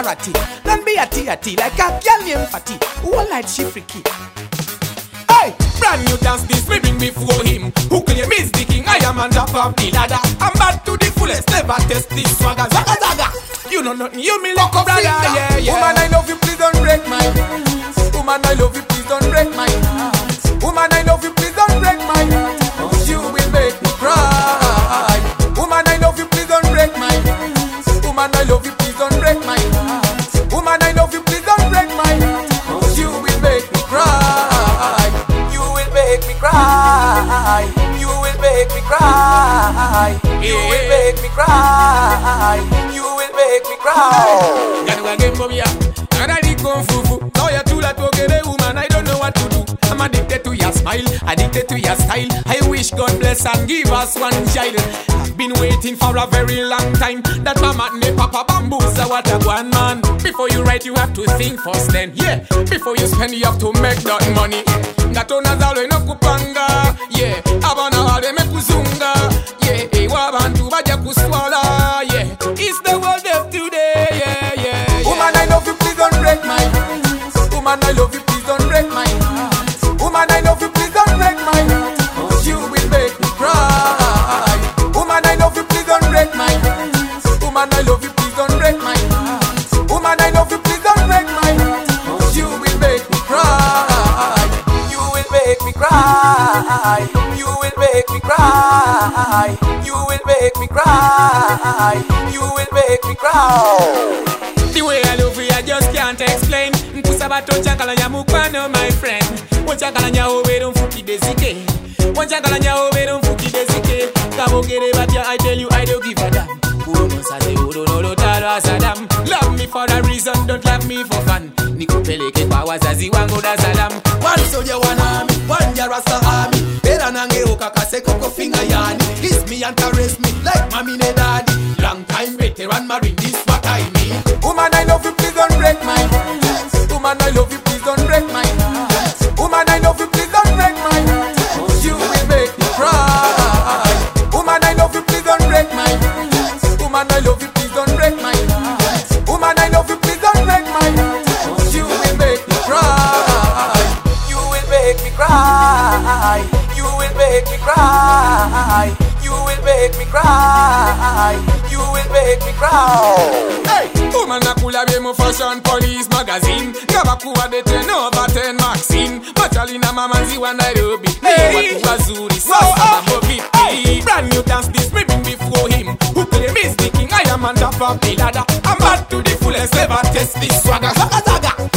ratty. Don't be a tea like a girl named Fatty. Who like she freaky? Hey, brand new dance this we bring before him. Who claim is the king? I am on top of the ladder. I'm bad to the fullest, never test this swagger. Zaga zaga. You know nothing, you me like a brother. Yeah, yeah. Woman, I love you, please don't break my heart. Woman, I love you, please don't break my heart. Woman, I love you, please don't break my heart. You will make me cry. Woman, I love you, please don't break my heart. Woman, I love you, please don't break my heart. Woman, I love you, please don't break my heart. You will make me cry. You will make me cry. You will make me cry. You will make me cry. You will make me cry. Gotta go game for me, gotta dig kung fu. Now you're too late to get a woman, I don't know what to do. I'm addicted to your smile, addicted to your style. I wish God bless and give us one child. I've been waiting for a very long time. That mama and me papa bamboozle what a one man. Before you write, you have to think first then. Yeah, before you spend, you have to make that money. Natona zalo no kupanga. Yeah, abana wale me kuzunga. Yeah, wabantu baja kuswala. Yeah, it's the world of today. Yeah, yeah, yeah. Woman, I love you, please don't break my heart. Woman, I love you, please don't break my heart. Woman, I love you, please don't break my heart. You will make me cry. Woman, I love you, please don't break my heart. Woman, I love you, please don't break my heart. Woman, I love you, please don't break my heart. You will make me cry. You will make me cry. You will make me cry. You will make me cry. You will make me cry. The way I love you, I just can't explain. Nkusabato chakalanya mukwano, my friend. Wachakalanya obero mfuki desike. Wachakalanya obero mfuki desike. Kabogere batya, I tell you, I don't give a damn. Urumosase uronolo talo asadam. Love me for a reason, don't love me for fun. Nikupeleke kwa wazazi wangu Dar es Salaam. One soldier, one army, one Rasta army. Bera nange okakase koko finger yani. Kiss me and caress me like mommy and daddy. Long time veteran marine, this what I mean. Woman, I love you, please don't break my heart. Woman, I love you, please don't break my heart. Woman, I love you, please don't break my heart. You will make me cry. Woman, I love you, please don't break my heart. Woman, I love you, please don't break my heart. Woman, I love you, please don't break my heart. You will make me cry. You will make me cry. You will make me cry. You will make me cry. You will make me cry. Hey, woman nakula be mo fashion police magazine. Gabakuwa de 10 over 10 Maxine. Machalina mamanzi wa Nairobi. Hey, watu wazuri sasa mambo vipi? Brand new dance this we bring before him. Who claim is the king? I am on top of the ladder. I'm bad to the fullest, never test this swagger. Zaga zaga.